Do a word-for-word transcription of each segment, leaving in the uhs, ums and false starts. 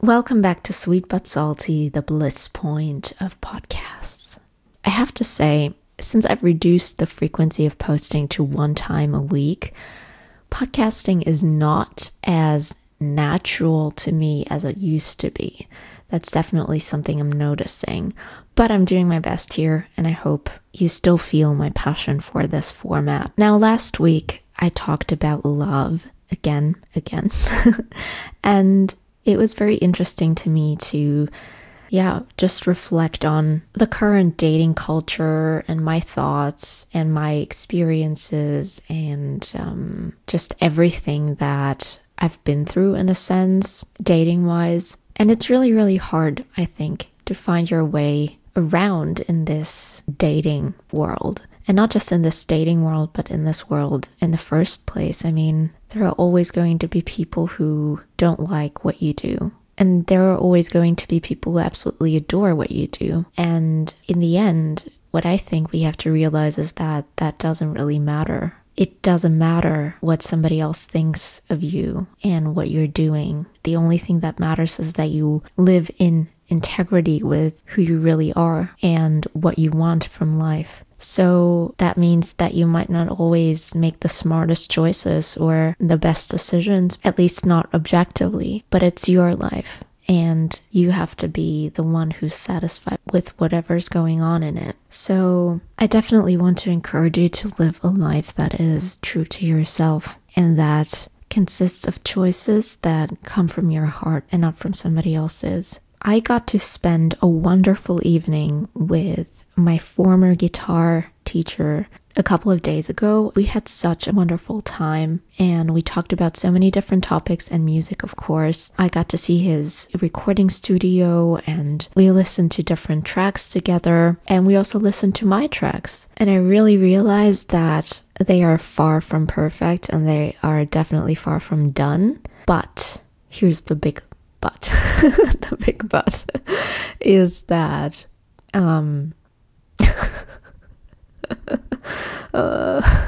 Welcome back to Sweet But Salty, the bliss point of podcasts. I have to say, since I've reduced the frequency of posting to one time a week, podcasting is not as natural to me as it used to be. That's definitely something I'm noticing, but I'm doing my best here, and I hope you still feel my passion for this format. Now, last week, I talked about love again, again, and it was very interesting to me to, yeah, just reflect on the current dating culture and my thoughts and my experiences and um, just everything that I've been through in a sense, dating-wise. And it's really, really hard, I think, to find your way around in this dating world. And not just in this dating world, but in this world in the first place. I mean, there are always going to be people who don't like what you do. And there are always going to be people who absolutely adore what you do. And in the end, what I think we have to realize is that that doesn't really matter. It doesn't matter what somebody else thinks of you and what you're doing. The only thing that matters is that you live in integrity with who you really are and what you want from life. So that means that you might not always make the smartest choices or the best decisions, at least not objectively, but it's your life. And you have to be the one who's satisfied with whatever's going on in it. So I definitely want to encourage you to live a life that is true to yourself and that consists of choices that come from your heart and not from somebody else's. I got to spend a wonderful evening with my former guitar teacher a couple of days ago. We had such a wonderful time and we talked about so many different topics and music, of course. I got to see his recording studio and we listened to different tracks together, and we also listened to my tracks. And I really realized that they are far from perfect and they are definitely far from done. But here's the big but. The big but is that um uh,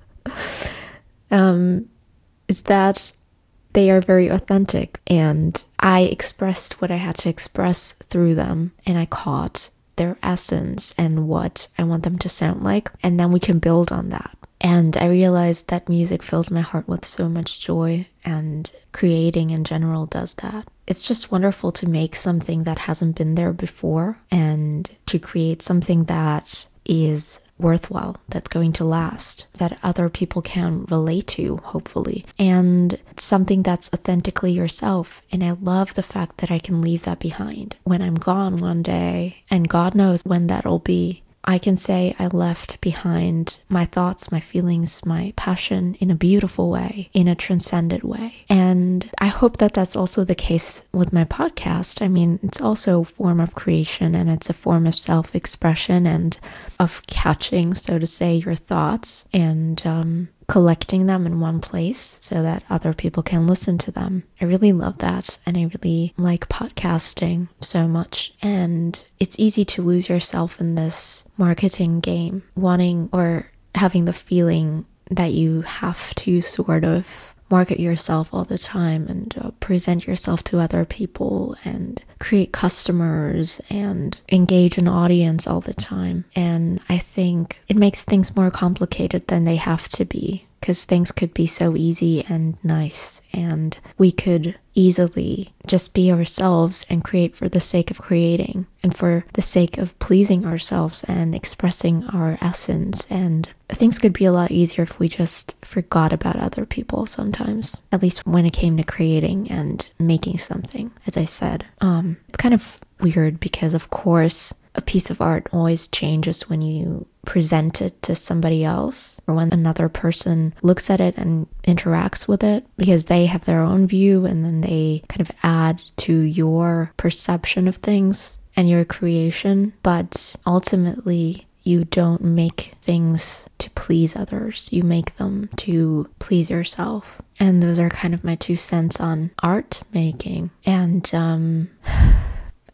um, is that they are very authentic, and I expressed what I had to express through them, and I caught their essence and what I want them to sound like, and then we can build on that. And I realized that music fills my heart with so much joy, and creating in general does that. It's just wonderful to make something that hasn't been there before and to create something that is worthwhile, that's going to last, that other people can relate to, hopefully, and something that's authentically yourself. And I love the fact that I can leave that behind when I'm gone one day, and God knows when that'll be. I can say I left behind my thoughts, my feelings, my passion in a beautiful way, in a transcendent way. And I hope that that's also the case with my podcast. I mean, it's also a form of creation, and it's a form of self-expression and of catching, so to say, your thoughts and um, collecting them in one place so that other people can listen to them. I really love that, and I really like podcasting so much. And it's easy to lose yourself in this marketing game, wanting or having the feeling that you have to sort of market yourself all the time and uh, present yourself to other people and create customers and engage an audience all the time. And I think it makes things more complicated than they have to be, because things could be so easy and nice, and we could easily just be ourselves and create for the sake of creating and for the sake of pleasing ourselves and expressing our essence. And things could be a lot easier if we just forgot about other people sometimes, at least when it came to creating and making something. As I said, um, it's kind of weird because, of course, a piece of art always changes when you present it to somebody else or when another person looks at it and interacts with it, because they have their own view and then they kind of add to your perception of things and your creation. But ultimately, you don't make things to please others. You make them to please yourself. And those are kind of my two cents on art making. And um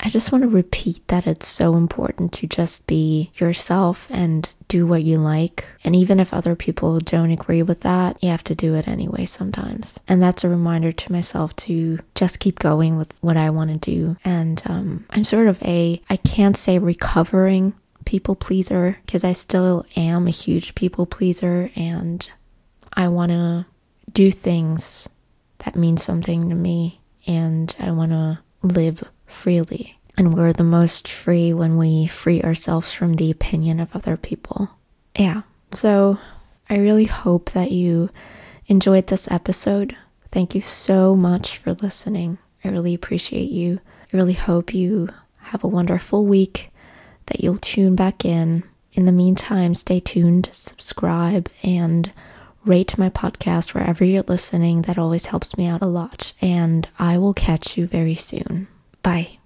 I just want to repeat that it's so important to just be yourself and do what you like. And even if other people don't agree with that, you have to do it anyway sometimes. And that's a reminder to myself to just keep going with what I want to do. And um, I'm sort of a, I can't say recovering people pleaser, because I still am a huge people pleaser, and I want to do things that mean something to me, and I want to live freely. And we're the most free when we free ourselves from the opinion of other people. Yeah, so I really hope that you enjoyed this episode. Thank you so much for listening. I really appreciate you. I really hope you have a wonderful week, that you'll tune back in. In the meantime, stay tuned, subscribe, and rate my podcast wherever you're listening. That always helps me out a lot. And I will catch you very soon. Bye.